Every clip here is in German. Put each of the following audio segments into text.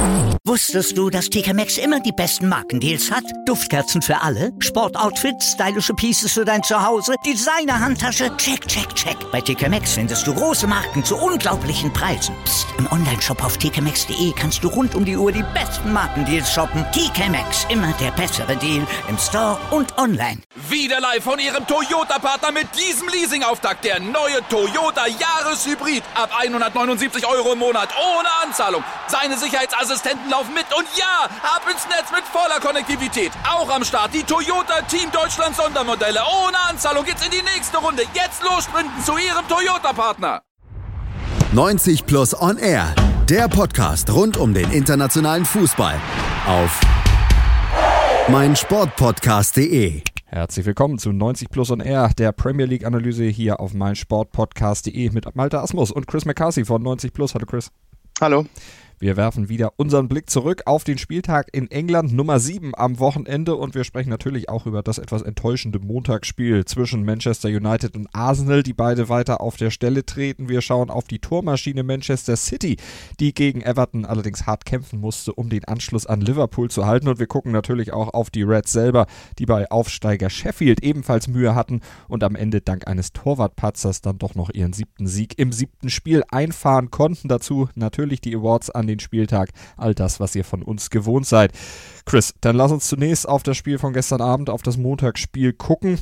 Wusstest du, dass TK Maxx immer die besten Markendeals hat? Duftkerzen für alle, Sportoutfits, stylische Pieces für dein Zuhause, Designer-Handtasche, check, check, check. Bei TK Maxx findest du große Marken zu unglaublichen Preisen. Psst. Im Onlineshop auf tkmaxx.de kannst du rund um die Uhr die besten Markendeals shoppen. TK Maxx, immer der bessere Deal im Store und online. Wieder live von Ihrem Toyota-Partner mit diesem Leasing-Auftakt. Der neue Toyota Jahreshybrid. Ab 179 € im Monat. Ohne Anzahlung. Seine Sicherheitsassistenten laufen mit. Und ja, ab ins Netz mit voller Konnektivität. Auch am Start die Toyota Team Deutschland Sondermodelle. Ohne Anzahlung geht's in die nächste Runde. Jetzt los sprinten zu Ihrem Toyota-Partner. 90 Plus On Air. Der Podcast rund um den internationalen Fußball. Auf meinsportpodcast.de. Herzlich willkommen zu 90 Plus On Air, der Premier League Analyse hier auf meinsportpodcast.de mit Malte Asmus und Chris McCarthy von 90 Plus. Hallo Chris. Hallo. Wir werfen wieder unseren Blick zurück auf den Spieltag in England, Nummer 7 am Wochenende, und wir sprechen natürlich auch über das etwas enttäuschende Montagsspiel zwischen Manchester United und Arsenal, die beide weiter auf der Stelle treten. Wir schauen auf die Tormaschine Manchester City, die gegen Everton allerdings hart kämpfen musste, um den Anschluss an Liverpool zu halten, und wir gucken natürlich auch auf die Reds selber, die bei Aufsteiger Sheffield ebenfalls Mühe hatten und am Ende dank eines Torwartpatzers dann doch noch ihren 7. Sieg im 7. Spiel einfahren konnten. Dazu natürlich die Awards an den Spieltag, all das, was ihr von uns gewohnt seid. Chris, dann lass uns zunächst auf das Spiel von gestern Abend, auf das Montagsspiel gucken.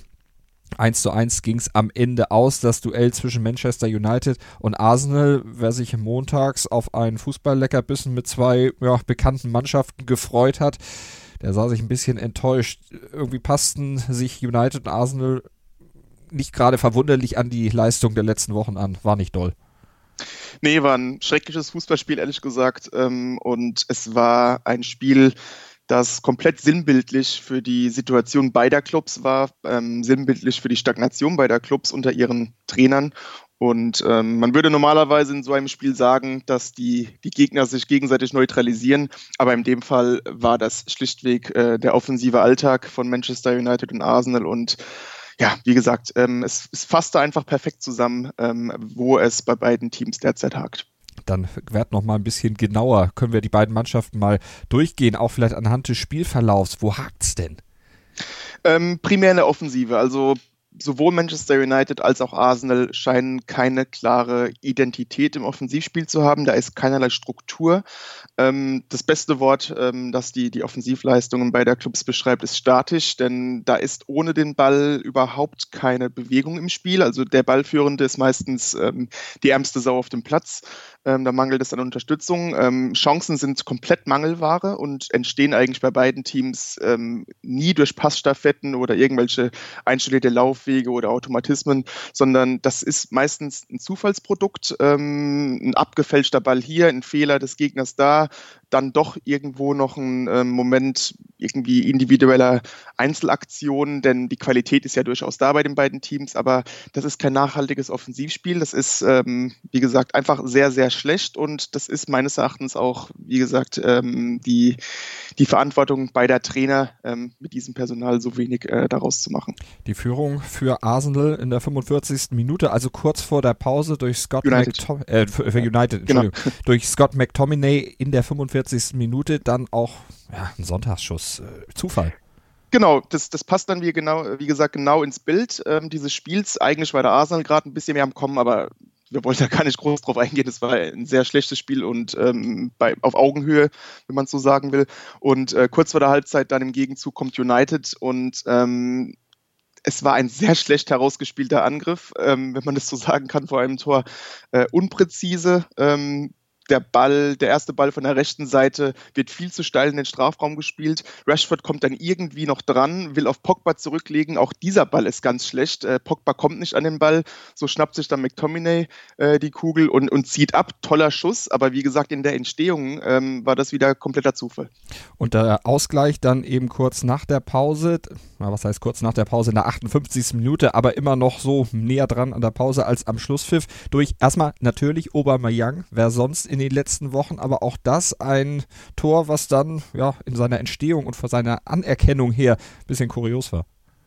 1:1 ging es am Ende aus, das Duell zwischen Manchester United und Arsenal. Wer sich montags auf einen Fußball-Leckerbissen mit zwei bekannten Mannschaften gefreut hat, der sah sich ein bisschen enttäuscht. Irgendwie passten sich United und Arsenal nicht gerade verwunderlich an die Leistung der letzten Wochen an. War nicht doll. Nee, war ein schreckliches Fußballspiel, ehrlich gesagt. Und es war ein Spiel, das komplett sinnbildlich für die Situation beider Clubs war, sinnbildlich für die Stagnation beider Clubs unter ihren Trainern. Und man würde normalerweise in so einem Spiel sagen, dass die Gegner sich gegenseitig neutralisieren. Aber in dem Fall war das schlichtweg der offensive Alltag von Manchester United und Arsenal. Und ja, wie gesagt, es fasste einfach perfekt zusammen, wo es bei beiden Teams derzeit hakt. Dann werd noch mal ein bisschen genauer. Können wir die beiden Mannschaften mal durchgehen, auch vielleicht anhand des Spielverlaufs. Wo hakt's denn? Primär in der Offensive. Also sowohl Manchester United als auch Arsenal scheinen keine klare Identität im Offensivspiel zu haben. Da ist keinerlei Struktur. Das beste Wort, das die Offensivleistungen beider Clubs beschreibt, ist statisch, denn da ist ohne den Ball überhaupt keine Bewegung im Spiel. Also der Ballführende ist meistens die ärmste Sau auf dem Platz. Da mangelt es an Unterstützung. Chancen sind komplett Mangelware und entstehen eigentlich bei beiden Teams nie durch Passstaffetten oder irgendwelche einstudierte Laufwege oder Automatismen, sondern das ist meistens ein Zufallsprodukt, ein abgefälschter Ball hier, ein Fehler des Gegners da, dann doch irgendwo noch ein Moment irgendwie individueller Einzelaktionen, denn die Qualität ist ja durchaus da bei den beiden Teams, aber das ist kein nachhaltiges Offensivspiel. Das ist, wie gesagt, einfach sehr, sehr schlecht, und das ist meines Erachtens auch, wie gesagt, die Verantwortung beider Trainer, mit diesem Personal so wenig daraus zu machen. Die Führung für Arsenal in der 45. Minute, also kurz vor der Pause durch Scott durch Scott McTominay in der 45. Minute, dann auch ein Sonntagsschuss. Zufall. Genau, das passt dann wie gesagt genau ins Bild dieses Spiels. Eigentlich war der Arsenal gerade ein bisschen mehr am Kommen, aber wir wollten da gar nicht groß drauf eingehen. Es war ein sehr schlechtes Spiel und auf Augenhöhe, wenn man es so sagen will. Und kurz vor der Halbzeit dann im Gegenzug kommt United und es war ein sehr schlecht herausgespielter Angriff, wenn man das so sagen kann, vor einem Tor. Unpräzise. Der erste Ball von der rechten Seite wird viel zu steil in den Strafraum gespielt. Rashford kommt dann irgendwie noch dran, will auf Pogba zurücklegen. Auch dieser Ball ist ganz schlecht. Pogba kommt nicht an den Ball. So schnappt sich dann McTominay die Kugel und zieht ab. Toller Schuss, aber wie gesagt, in der Entstehung war das wieder kompletter Zufall. Und der Ausgleich dann eben kurz nach der Pause, was heißt kurz nach der Pause, in der 58. Minute, aber immer noch so näher dran an der Pause als am Schlusspfiff, durch erstmal natürlich Aubameyang, wer sonst in den letzten Wochen, aber auch das ein Tor, was dann in seiner Entstehung und von seiner Anerkennung her ein bisschen kurios war.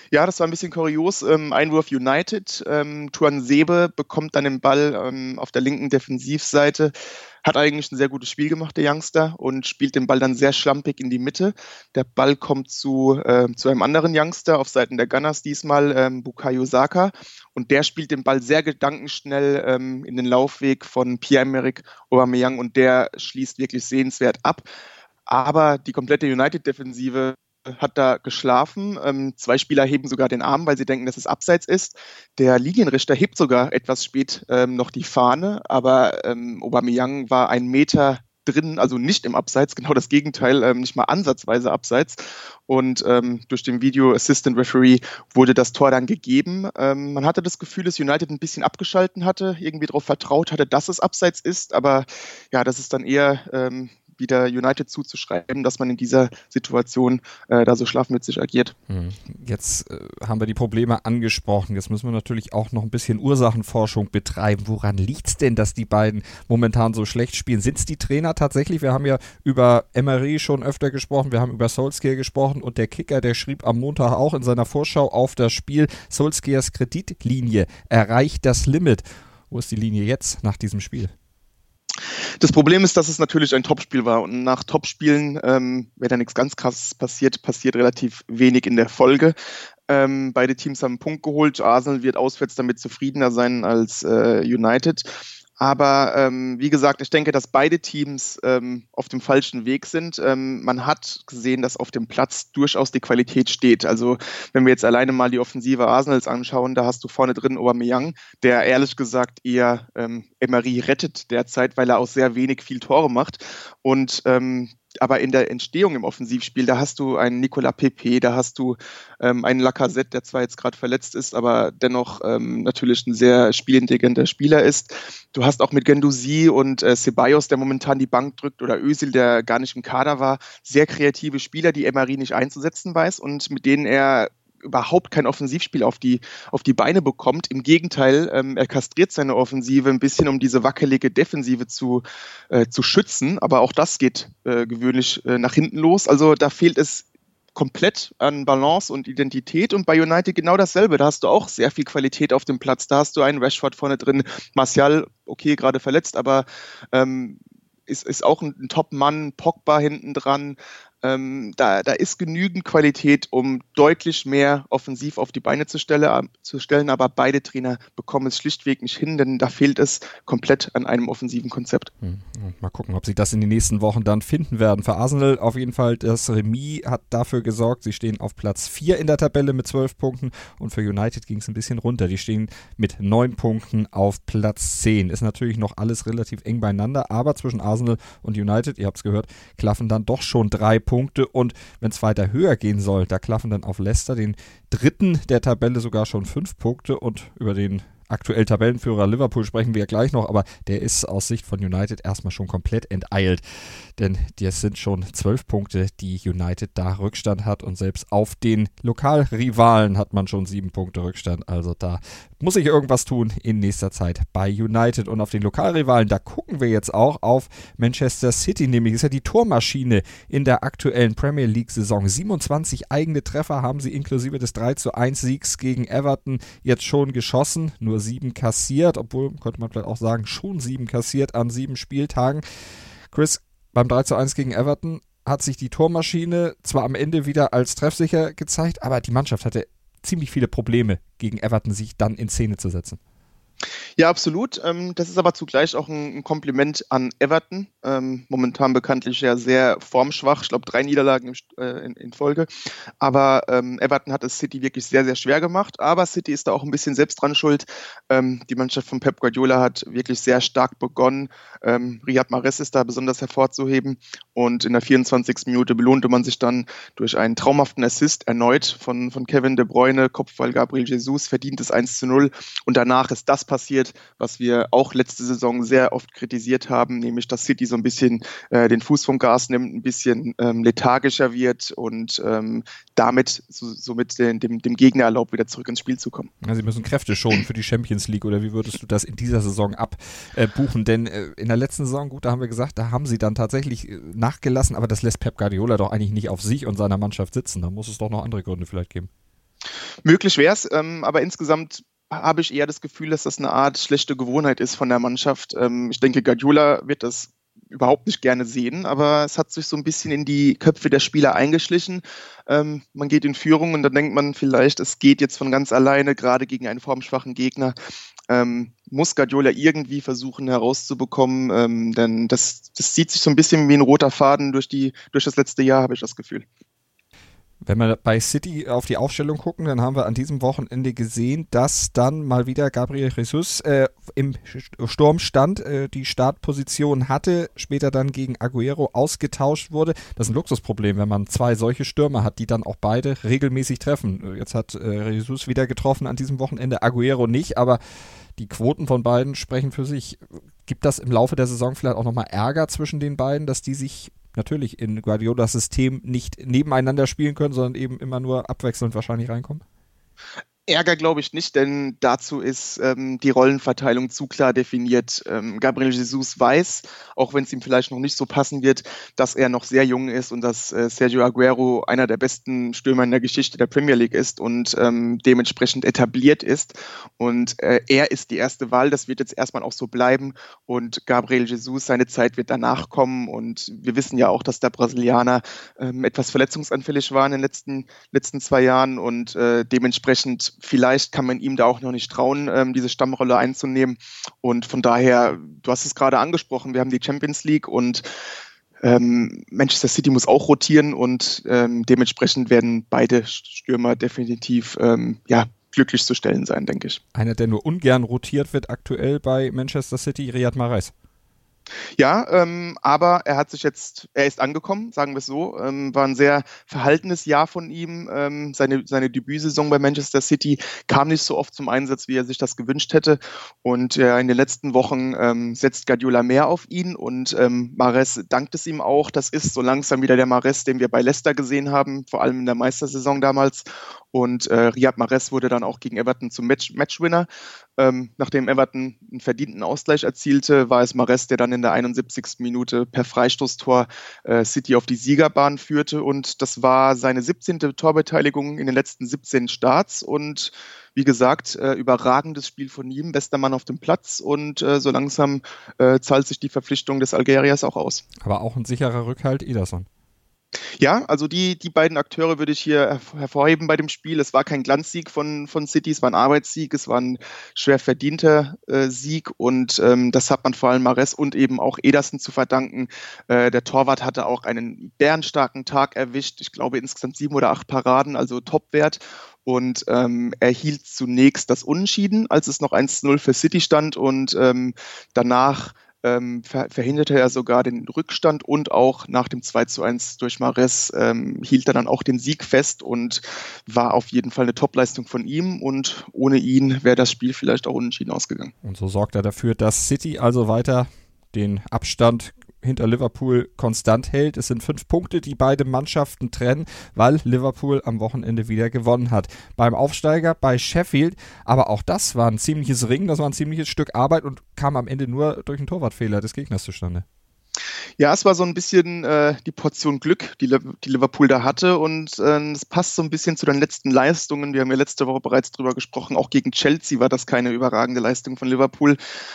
Ja, das war ein bisschen kurios. Einwurf United. Tuanzebe bekommt dann den Ball auf der linken Defensivseite. Hat eigentlich ein sehr gutes Spiel gemacht, der Youngster, und spielt den Ball dann sehr schlampig in die Mitte. Der Ball kommt zu einem anderen Youngster auf Seiten der Gunners diesmal, Bukayo Saka. Und der spielt den Ball sehr gedankenschnell in den Laufweg von Pierre-Emerick Aubameyang, und der schließt wirklich sehenswert ab. Aber die komplette United-Defensive hat da geschlafen. 2 Spieler heben sogar den Arm, weil sie denken, dass es abseits ist. Der Linienrichter hebt sogar etwas spät noch die Fahne, aber Aubameyang war 1 Meter drin, also nicht im Abseits, genau das Gegenteil, nicht mal ansatzweise abseits. Und durch den Video Assistant Referee wurde das Tor dann gegeben. Man hatte das Gefühl, dass United ein bisschen abgeschalten hatte, irgendwie darauf vertraut hatte, dass es abseits ist, aber ja, das ist dann eher wieder United zuzuschreiben, dass man in dieser Situation da so schlafmützig agiert. Jetzt haben wir die Probleme angesprochen. Jetzt müssen wir natürlich auch noch ein bisschen Ursachenforschung betreiben. Woran liegt es denn, dass die beiden momentan so schlecht spielen? Sind es die Trainer tatsächlich? Wir haben ja über Emery schon öfter gesprochen, wir haben über Solskjaer gesprochen, und der Kicker, der schrieb am Montag auch in seiner Vorschau auf das Spiel, Solskjaers Kreditlinie erreicht das Limit. Wo ist die Linie jetzt nach diesem Spiel? Das Problem ist, dass es natürlich ein Topspiel war, und nach Topspielen, wenn da nichts ganz Krasses passiert relativ wenig in der Folge. Beide Teams haben einen Punkt geholt. Arsenal wird auswärts damit zufriedener sein als United. Aber wie gesagt, ich denke, dass beide Teams auf dem falschen Weg sind. Man hat gesehen, dass auf dem Platz durchaus die Qualität steht. Also wenn wir jetzt alleine mal die Offensive Arsenals anschauen, da hast du vorne drin Aubameyang, der ehrlich gesagt eher Emery rettet derzeit, weil er aus sehr wenig viel Tore macht. Und aber in der Entstehung im Offensivspiel, da hast du einen Nicolas Pepe, da hast du einen Lacazette, der zwar jetzt gerade verletzt ist, aber dennoch natürlich ein sehr spielintelligenter Spieler ist. Du hast auch mit Guendouzi und Ceballos, der momentan die Bank drückt, oder Özil, der gar nicht im Kader war, sehr kreative Spieler, die Emery nicht einzusetzen weiß und mit denen er überhaupt kein Offensivspiel auf die Beine bekommt. Im Gegenteil, er kastriert seine Offensive ein bisschen, um diese wackelige Defensive zu schützen. Aber auch das geht gewöhnlich nach hinten los. Also da fehlt es komplett an Balance und Identität, und bei United genau dasselbe. Da hast du auch sehr viel Qualität auf dem Platz. Da hast du einen Rashford vorne drin, Martial, okay, gerade verletzt, aber ist auch ein Top-Mann, Pogba hinten dran. Da ist genügend Qualität, um deutlich mehr offensiv auf die Beine zu stellen, aber beide Trainer bekommen es schlichtweg nicht hin, denn da fehlt es komplett an einem offensiven Konzept. Mal gucken, ob sie das in den nächsten Wochen dann finden werden. Für Arsenal auf jeden Fall, das Remis hat dafür gesorgt, sie stehen auf Platz 4 in der Tabelle mit 12 Punkten, und für United ging es ein bisschen runter. Die stehen mit 9 Punkten auf Platz 10. Ist natürlich noch alles relativ eng beieinander, aber zwischen Arsenal und United, ihr habt es gehört, klaffen dann doch schon 3 Punkte, und wenn es weiter höher gehen soll, da klaffen dann auf Leicester, den dritten der Tabelle, sogar schon 5 Punkte, und über den aktuell Tabellenführer Liverpool sprechen wir ja gleich noch, aber der ist aus Sicht von United erstmal schon komplett enteilt, denn das sind schon 12 Punkte, die United da Rückstand hat, und selbst auf den Lokalrivalen hat man schon 7 Punkte Rückstand, also da muss sich irgendwas tun in nächster Zeit bei United. Und auf den Lokalrivalen, da gucken wir jetzt auch auf Manchester City, nämlich ist ja die Tormaschine in der aktuellen Premier League-Saison. 27 eigene Treffer haben sie inklusive des 3:1-Siegs gegen Everton jetzt schon geschossen, nur 7 kassiert, obwohl, könnte man vielleicht auch sagen, schon 7 kassiert an 7 Spieltagen. Chris, beim 3:1 gegen Everton hat sich die Tormaschine zwar am Ende wieder als treffsicher gezeigt, aber die Mannschaft hatte ziemlich viele Probleme gegen Everton, sich dann in Szene zu setzen. Ja, absolut. Das ist aber zugleich auch ein Kompliment an Everton. Momentan bekanntlich ja sehr formschwach. Ich glaube, 3 Niederlagen in Folge. Aber Everton hat es City wirklich sehr, sehr schwer gemacht. Aber City ist da auch ein bisschen selbst dran schuld. Die Mannschaft von Pep Guardiola hat wirklich sehr stark begonnen. Riyad Mahrez ist da besonders hervorzuheben. Und in der 24. Minute belohnte man sich dann durch einen traumhaften Assist erneut von Kevin De Bruyne, Kopfball Gabriel Jesus, verdientes 1:0. Und danach ist das passiert, was wir auch letzte Saison sehr oft kritisiert haben, nämlich dass City so ein bisschen den Fuß vom Gas nimmt, ein bisschen lethargischer wird und damit somit dem Gegner erlaubt, wieder zurück ins Spiel zu kommen. Ja, sie müssen Kräfte schonen für die Champions League, oder wie würdest du das in dieser Saison abbuchen? Denn in der letzten Saison, gut, da haben wir gesagt, da haben sie dann tatsächlich nachgelassen, aber das lässt Pep Guardiola doch eigentlich nicht auf sich und seiner Mannschaft sitzen. Da muss es doch noch andere Gründe vielleicht geben. Möglich wäre es, aber insgesamt habe ich eher das Gefühl, dass das eine Art schlechte Gewohnheit ist von der Mannschaft. Ich denke, Guardiola wird das überhaupt nicht gerne sehen, aber es hat sich so ein bisschen in die Köpfe der Spieler eingeschlichen. Man geht in Führung und dann denkt man vielleicht, es geht jetzt von ganz alleine, gerade gegen einen formschwachen Gegner. Muss Guardiola irgendwie versuchen herauszubekommen, denn das zieht sich so ein bisschen wie ein roter Faden durch das letzte Jahr, habe ich das Gefühl. Wenn wir bei City auf die Aufstellung gucken, dann haben wir an diesem Wochenende gesehen, dass dann mal wieder Gabriel Jesus im Sturm stand, die Startposition hatte, später dann gegen Aguero ausgetauscht wurde. Das ist ein Luxusproblem, wenn man zwei solche Stürmer hat, die dann auch beide regelmäßig treffen. Jetzt hat Jesus wieder getroffen an diesem Wochenende, Aguero nicht, aber die Quoten von beiden sprechen für sich. Gibt das im Laufe der Saison vielleicht auch nochmal Ärger zwischen den beiden, dass die sich natürlich in Guardiolas System nicht nebeneinander spielen können, sondern eben immer nur abwechselnd wahrscheinlich reinkommen? Ärger glaube ich nicht, denn dazu ist die Rollenverteilung zu klar definiert. Gabriel Jesus weiß, auch wenn es ihm vielleicht noch nicht so passen wird, dass er noch sehr jung ist und dass Sergio Aguero einer der besten Stürmer in der Geschichte der Premier League ist und dementsprechend etabliert ist. Und er ist die erste Wahl, das wird jetzt erstmal auch so bleiben. Und Gabriel Jesus, seine Zeit wird danach kommen. Und wir wissen ja auch, dass der Brasilianer etwas verletzungsanfällig war in den letzten 2 Jahren und dementsprechend vielleicht kann man ihm da auch noch nicht trauen, diese Stammrolle einzunehmen. Und von daher, du hast es gerade angesprochen, wir haben die Champions League und Manchester City muss auch rotieren und dementsprechend werden beide Stürmer definitiv glücklich zu stellen sein, denke ich. Einer, der nur ungern rotiert wird aktuell bei Manchester City, Riyad Mahrez. Ja, aber er ist angekommen, sagen wir es so. War ein sehr verhaltenes Jahr von ihm. Seine Debütsaison bei Manchester City kam nicht so oft zum Einsatz, wie er sich das gewünscht hätte. Und in den letzten Wochen setzt Guardiola mehr auf ihn und Mahrez dankt es ihm auch. Das ist so langsam wieder der Mahrez, den wir bei Leicester gesehen haben, vor allem in der Meistersaison damals. Und Riyad Mahrez wurde dann auch gegen Everton zum Matchwinner. Nachdem Everton einen verdienten Ausgleich erzielte, war es Mahrez, der dann in der 71. Minute per Freistoßtor City auf die Siegerbahn führte. Und das war seine 17. Torbeteiligung in den letzten 17 Starts. Und wie gesagt, überragendes Spiel von ihm, bester Mann auf dem Platz. Und so langsam zahlt sich die Verpflichtung des Algeriers auch aus. Aber auch ein sicherer Rückhalt, Ederson. Ja, also die beiden Akteure würde ich hier hervorheben bei dem Spiel. Es war kein Glanzsieg von City, es war ein Arbeitssieg, es war ein schwer verdienter Sieg und das hat man vor allem Mahrez und eben auch Ederson zu verdanken. Der Torwart hatte auch einen bärenstarken Tag erwischt, ich glaube insgesamt 7 oder 8 Paraden, also Topwert. Und er hielt zunächst das Unentschieden, als es noch 1-0 für City stand und danach verhinderte er sogar den Rückstand und auch nach dem 2:1 durch Mahrez hielt er dann auch den Sieg fest und war auf jeden Fall eine Topleistung von ihm und ohne ihn wäre das Spiel vielleicht auch unentschieden ausgegangen. Und so sorgt er dafür, dass City also weiter den Abstand hinter Liverpool konstant hält. Es sind 5 Punkte, die beide Mannschaften trennen, weil Liverpool am Wochenende wieder gewonnen hat. Beim Aufsteiger bei Sheffield, aber auch das war ein ziemliches Ringen, das war ein ziemliches Stück Arbeit und kam am Ende nur durch einen Torwartfehler des Gegners zustande. Ja, es war so ein bisschen die Portion Glück, die Liverpool da hatte und es passt so ein bisschen zu den letzten Leistungen. Wir haben ja letzte Woche bereits drüber gesprochen, auch gegen Chelsea war das keine überragende Leistung von Liverpool.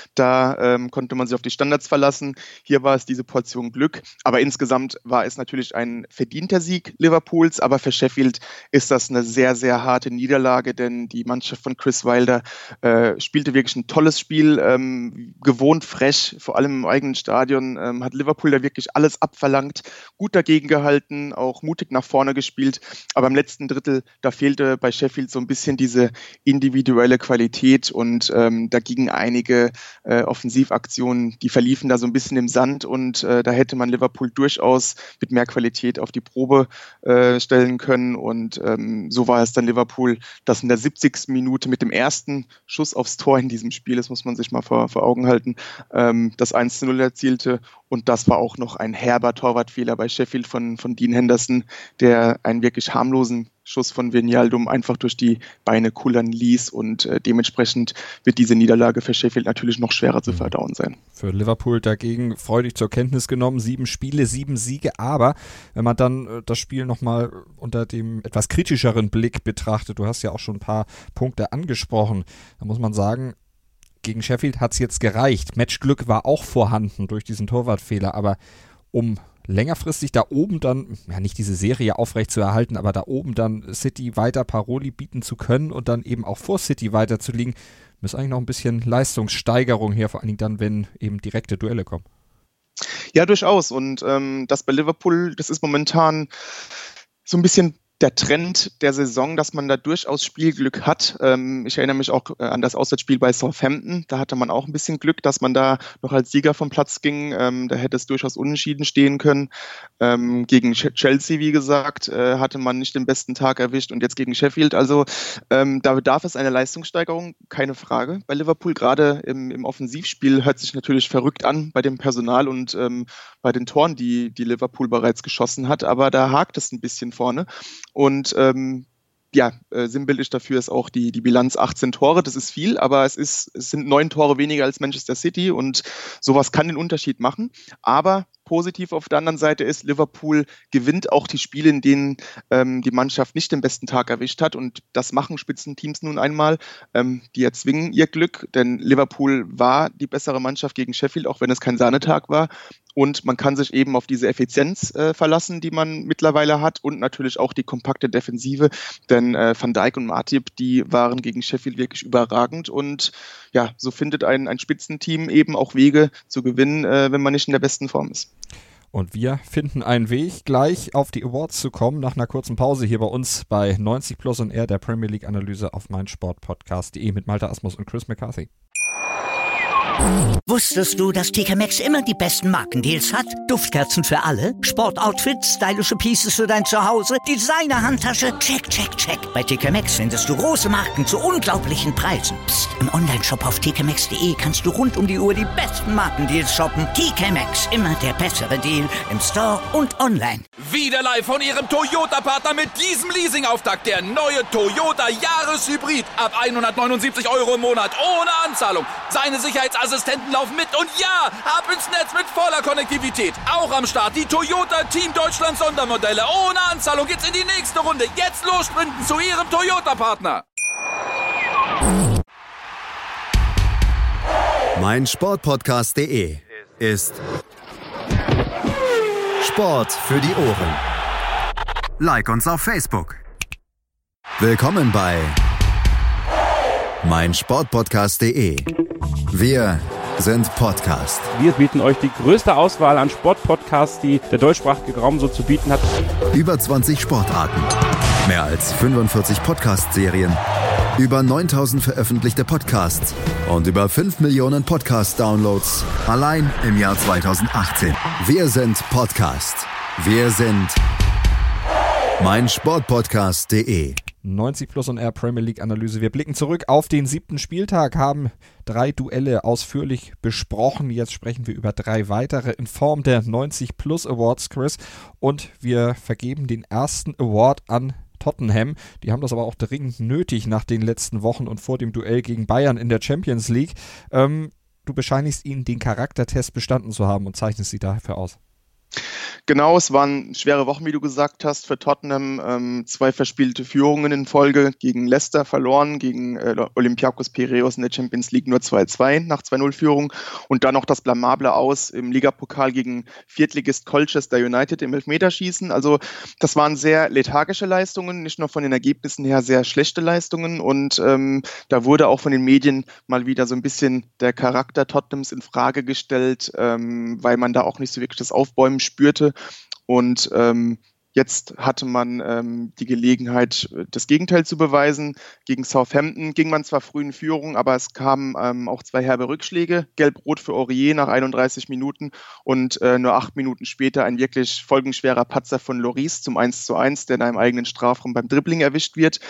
Da konnte man sich auf die Standards verlassen. Hier war es diese Portion Glück, aber insgesamt war es natürlich ein verdienter Sieg Liverpools, aber für Sheffield ist das eine sehr, sehr harte Niederlage, denn die Mannschaft von Chris Wilder spielte wirklich ein tolles Spiel, gewohnt frech, vor allem im eigenen Stadion, hat Liverpool da wirklich alles abverlangt, gut dagegen gehalten, auch mutig nach vorne gespielt, aber im letzten Drittel, da fehlte bei Sheffield so ein bisschen diese individuelle Qualität und da gingen einige Offensivaktionen, die verliefen da so ein bisschen im Sand und da hätte man Liverpool durchaus mit mehr Qualität auf die Probe stellen können und so war es dann Liverpool, das in der 70. Minute mit dem ersten Schuss aufs Tor in diesem Spiel, das muss man sich mal vor Augen halten, das 1:0 erzielte und das war auch noch ein herber Torwartfehler bei Sheffield von Dean Henderson, der einen wirklich harmlosen Schuss von Wijnaldum einfach durch die Beine kullern ließ und dementsprechend wird diese Niederlage für Sheffield natürlich noch schwerer zu verdauen sein. Für Liverpool dagegen freudig zur Kenntnis genommen, 7 Spiele, 7 Siege, aber wenn man dann das Spiel nochmal unter dem etwas kritischeren Blick betrachtet, du hast ja auch schon ein paar Punkte angesprochen, da muss man sagen, gegen Sheffield hat es jetzt gereicht. Matchglück war auch vorhanden durch diesen Torwartfehler, aber um längerfristig da oben dann, ja nicht diese Serie aufrecht zu erhalten, aber da oben dann City weiter Paroli bieten zu können und dann eben auch vor City weiter zu liegen, muss eigentlich noch ein bisschen Leistungssteigerung her, vor allen Dingen dann, wenn eben direkte Duelle kommen. Ja, durchaus. Und das bei Liverpool, das ist momentan so ein bisschen der Trend der Saison, dass man da durchaus Spielglück hat. Ich erinnere mich auch an das Auswärtsspiel bei Southampton. Da hatte man auch ein bisschen Glück, dass man da noch als Sieger vom Platz ging. Da hätte es durchaus unentschieden stehen können. Gegen Chelsea, wie gesagt, hatte man nicht den besten Tag erwischt und jetzt gegen Sheffield. Also da bedarf es einer Leistungssteigerung, keine Frage. Bei Liverpool, gerade im Offensivspiel, hört sich natürlich verrückt an bei dem Personal und bei den Toren, die Liverpool bereits geschossen hat. Aber da hakt es ein bisschen vorne. Und sinnbildlich dafür ist auch die Bilanz 18 Tore. Das ist viel, aber es sind 9 Tore weniger als Manchester City und sowas kann den Unterschied machen. Aber positiv auf der anderen Seite ist, Liverpool gewinnt auch die Spiele, in denen die Mannschaft nicht den besten Tag erwischt hat. Und das machen Spitzenteams nun einmal. Die erzwingen ihr Glück, denn Liverpool war die bessere Mannschaft gegen Sheffield, auch wenn es kein Sahnetag war. Und man kann sich eben auf diese Effizienz verlassen, die man mittlerweile hat und natürlich auch die kompakte Defensive, denn Van Dijk und Matip, die waren gegen Sheffield wirklich überragend und ja, so findet ein Spitzenteam eben auch Wege zu gewinnen, wenn man nicht in der besten Form ist. Und wir finden einen Weg, gleich auf die Awards zu kommen, nach einer kurzen Pause hier bei uns bei 90 Plus on Air, der Premier League Analyse auf meinsportpodcast.de mit Malte Asmus und Chris McCarthy. Wusstest du, dass TK Maxx immer die besten Markendeals hat? Duftkerzen für alle, Sportoutfits, stylische Pieces für dein Zuhause, Designer-Handtasche, check, check, check. Bei TK Maxx findest du große Marken zu unglaublichen Preisen. Psst. Im Onlineshop auf tkmaxx.de kannst du rund um die Uhr die besten Markendeals shoppen. TK Maxx, immer der bessere Deal im Store und online. Wieder live von Ihrem Toyota-Partner mit diesem Leasing-Auftakt. Der neue Toyota Jahreshybrid. Ab 179 € im Monat. Ohne Anzahlung. Seine Sicherheitsassistenten laufen mit. Und ja, ab ins Netz mit voller Konnektivität. Auch am Start die Toyota Team Deutschland Sondermodelle. Ohne Anzahlung geht's in die nächste Runde. Jetzt los sprinten zu Ihrem Toyota-Partner. meinsportpodcast.de ist Sport für die Ohren. Like uns auf Facebook. Willkommen bei meinsportpodcast.de. Wir sind Podcast. Wir bieten euch die größte Auswahl an Sportpodcasts, die der deutschsprachige Raum so zu bieten hat. Über 20 Sportarten, mehr als 45 Podcast-Serien, über 9000 veröffentlichte Podcasts und über 5 Millionen Podcast-Downloads allein im Jahr 2018. Wir sind Podcast. Wir sind meinsportpodcast.de. 90 Plus on Air Premier League Analyse. Wir blicken zurück auf den 7. Spieltag, haben 3 Duelle ausführlich besprochen. Jetzt sprechen wir über 3 weitere in Form der 90 Plus Awards, Chris. Und wir vergeben den ersten Award an Tottenham. Die haben das aber auch dringend nötig nach den letzten Wochen und vor dem Duell gegen Bayern in der Champions League. Du bescheinigst ihnen, den Charaktertest bestanden zu haben und zeichnest sie dafür aus. Genau, es waren schwere Wochen, wie du gesagt hast, für Tottenham. 2 verspielte Führungen in Folge, gegen Leicester verloren, gegen Olympiakos Piräus in der Champions League nur 2-2 nach 2-0-Führung und dann noch das blamable Aus im Ligapokal gegen Viertligist Colchester United im Elfmeterschießen. Also das waren sehr lethargische Leistungen, nicht nur von den Ergebnissen her sehr schlechte Leistungen und da wurde auch von den Medien mal wieder so ein bisschen der Charakter Tottenhams in Frage gestellt, weil man da auch nicht so wirklich das Aufbäumen spürte. Und jetzt hatte man die Gelegenheit, das Gegenteil zu beweisen. Gegen Southampton ging man zwar früh in Führung, aber es kamen auch 2 herbe Rückschläge. Gelb-Rot für Aurier nach 31 Minuten und nur 8 Minuten später ein wirklich folgenschwerer Patzer von Lloris zum 1:1, der in einem eigenen Strafraum beim Dribbling erwischt wird.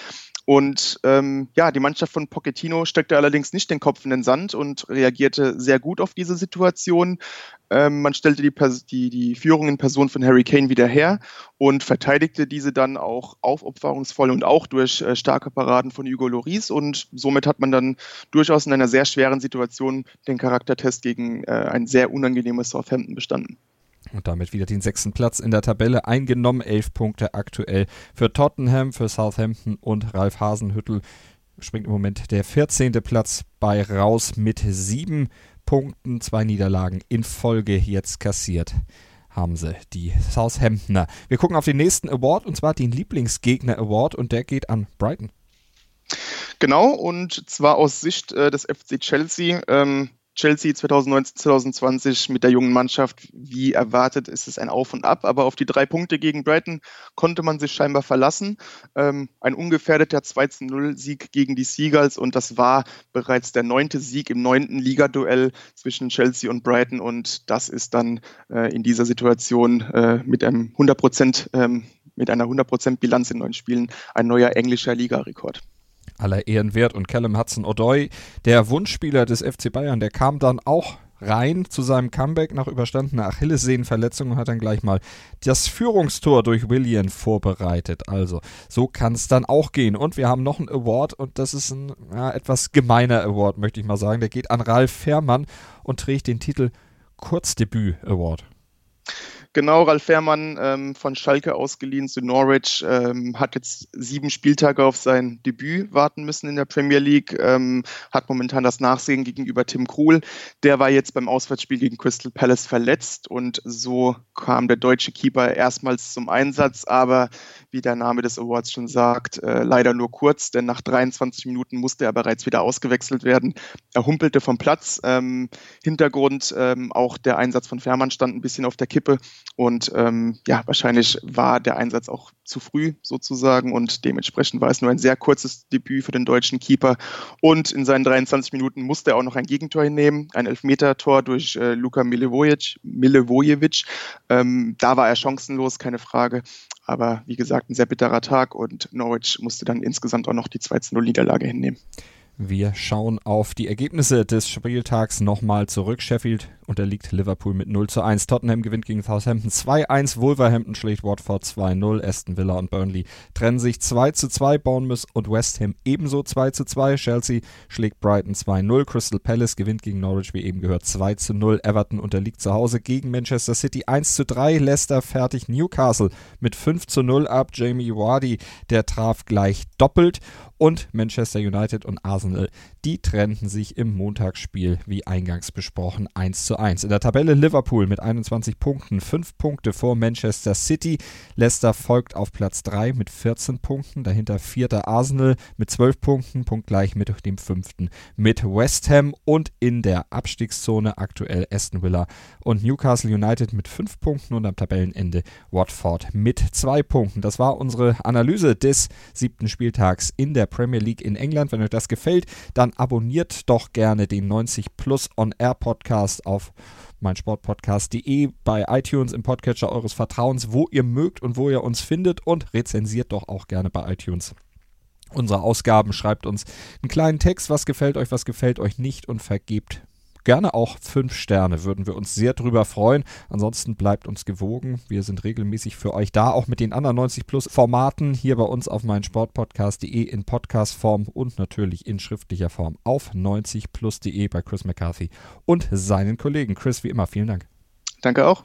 Und die Mannschaft von Pochettino steckte allerdings nicht den Kopf in den Sand und reagierte sehr gut auf diese Situation. Man stellte die Führung in Person von Harry Kane wieder her und verteidigte diese dann auch aufopferungsvoll und auch durch starke Paraden von Hugo Lloris. Und somit hat man dann durchaus in einer sehr schweren Situation den Charaktertest gegen ein sehr unangenehmes Southampton bestanden. Und damit wieder den 6. Platz in der Tabelle eingenommen. 11 Punkte aktuell für Tottenham, für Southampton und Ralf Hasenhüttl springt im Moment der 14. Platz bei raus mit 7 Punkten. 2 Niederlagen in Folge jetzt kassiert haben sie, die Southamptoner. Wir gucken auf den nächsten Award, und zwar den Lieblingsgegner Award, und der geht an Brighton. Genau, und zwar aus Sicht des FC Chelsea. Chelsea 2019-2020 mit der jungen Mannschaft, wie erwartet, ist es ein Auf und Ab, aber auf die 3 Punkte gegen Brighton konnte man sich scheinbar verlassen. Ein ungefährdeter 2-0-Sieg gegen die Seagulls, und das war bereits der 9. Sieg im 9. Ligaduell zwischen Chelsea und Brighton, und das ist dann in dieser Situation mit einer 100% Bilanz in 9 Spielen ein neuer englischer Ligarekord. Aller Ehren wert. Und Callum Hudson-Odoi, der Wunschspieler des FC Bayern, der kam dann auch rein zu seinem Comeback nach überstandener Achillessehnenverletzung und hat dann gleich mal das Führungstor durch Willian vorbereitet. Also so kann es dann auch gehen. Und wir haben noch einen Award, und das ist ein etwas gemeiner Award, möchte ich mal sagen. Der geht an Ralf Fährmann und trägt den Titel Kurzdebüt Award. Genau, Ralf Fährmann von Schalke ausgeliehen zu Norwich, hat jetzt 7 Spieltage auf sein Debüt warten müssen in der Premier League, hat momentan das Nachsehen gegenüber Tim Krul. Der war jetzt beim Auswärtsspiel gegen Crystal Palace verletzt, und so kam der deutsche Keeper erstmals zum Einsatz, aber wie der Name des Awards schon sagt, leider nur kurz, denn nach 23 Minuten musste er bereits wieder ausgewechselt werden. Er humpelte vom Platz. Hintergrund, auch der Einsatz von Fährmann stand ein bisschen auf der Kippe. Und wahrscheinlich war der Einsatz auch zu früh sozusagen, und dementsprechend war es nur ein sehr kurzes Debüt für den deutschen Keeper. Und in seinen 23 Minuten musste er auch noch ein Gegentor hinnehmen, ein Elfmetertor durch Luka Milivojevic. Da war er chancenlos, keine Frage. Aber wie gesagt, ein sehr bitterer Tag, und Norwich musste dann insgesamt auch noch die 2-0-Niederlage hinnehmen. Wir schauen auf die Ergebnisse des Spieltags nochmal zurück. Sheffield unterliegt Liverpool mit 0-1. Tottenham gewinnt gegen Southampton 2-1. Wolverhampton schlägt Watford 2-0. Aston Villa und Burnley trennen sich 2-2. Bournemouth und West Ham ebenso 2-2. Chelsea schlägt Brighton 2-0. Crystal Palace gewinnt gegen Norwich, wie eben gehört, 2-0. Everton unterliegt zu Hause gegen Manchester City 1-3. Leicester fertigt Newcastle mit 5-0 ab. Jamie Vardy, der traf gleich doppelt. Und Manchester United und Arsenal, die trennten sich im Montagsspiel, wie eingangs besprochen, 1-1. In der Tabelle Liverpool mit 21 Punkten, 5 Punkte vor Manchester City. Leicester folgt auf Platz 3 mit 14 Punkten. Dahinter 4. Arsenal mit 12 Punkten, punktgleich mit dem 5. mit West Ham. Und in der Abstiegszone aktuell Aston Villa und Newcastle United mit 5 Punkten und am Tabellenende Watford mit 2 Punkten. Das war unsere Analyse des 7. Spieltags in der Premier League in England. Wenn euch das gefällt, dann abonniert doch gerne den 90 Plus On Air Podcast auf meinsportpodcast.de, bei iTunes im Podcatcher eures Vertrauens, wo ihr mögt und wo ihr uns findet, und rezensiert doch auch gerne bei iTunes unsere Ausgaben. Schreibt uns einen kleinen Text, was gefällt euch nicht, und vergebt gerne auch 5 Sterne, würden wir uns sehr drüber freuen. Ansonsten bleibt uns gewogen. Wir sind regelmäßig für euch da, auch mit den anderen 90 Plus Formaten hier bei uns auf meinsportpodcast.de in Podcastform und natürlich in schriftlicher Form auf 90plus.de bei Chris McCarthy und seinen Kollegen. Chris, wie immer, vielen Dank. Danke auch.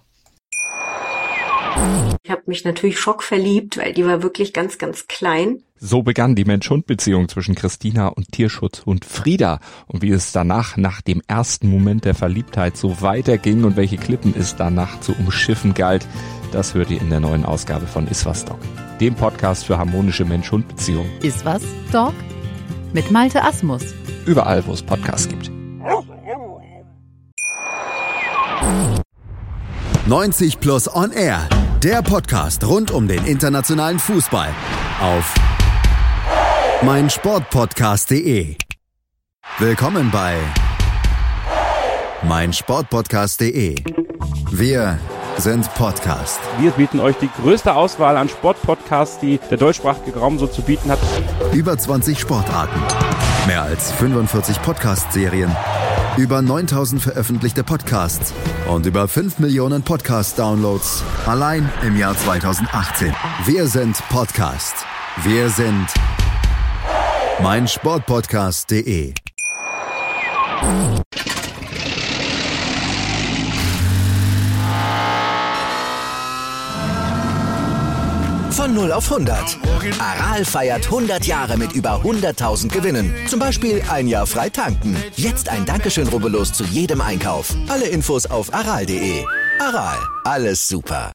Ich habe mich natürlich schockverliebt, weil die war wirklich ganz, ganz klein. So begann die Mensch-Hund-Beziehung zwischen Christina und Tierschutzhund Frieda. Und wie es danach, nach dem ersten Moment der Verliebtheit, so weiterging und welche Klippen es danach zu umschiffen galt, das hört ihr in der neuen Ausgabe von Iswas Dog, dem Podcast für harmonische Mensch-Hund-Beziehungen. Iswas Dog mit Malte Asmus. Überall, wo es Podcasts gibt. 90 Plus On Air, der Podcast rund um den internationalen Fußball auf meinsportpodcast.de. Willkommen bei meinsportpodcast.de. Wir sind Podcast. Wir bieten euch die größte Auswahl an Sportpodcasts, die der deutschsprachige Raum so zu bieten hat. Über 20 Sportarten, mehr als 45 Podcast-Serien, über 9000 veröffentlichte Podcasts und über 5 Millionen Podcast-Downloads allein im Jahr 2018. Wir sind Podcast. Wir sind meinsportpodcast.de. Von 0 auf 100. Aral feiert 100 Jahre mit über 100.000 Gewinnen. Zum Beispiel ein Jahr frei tanken. Jetzt ein Dankeschön, rubbellos zu jedem Einkauf. Alle Infos auf aral.de. Aral, alles super.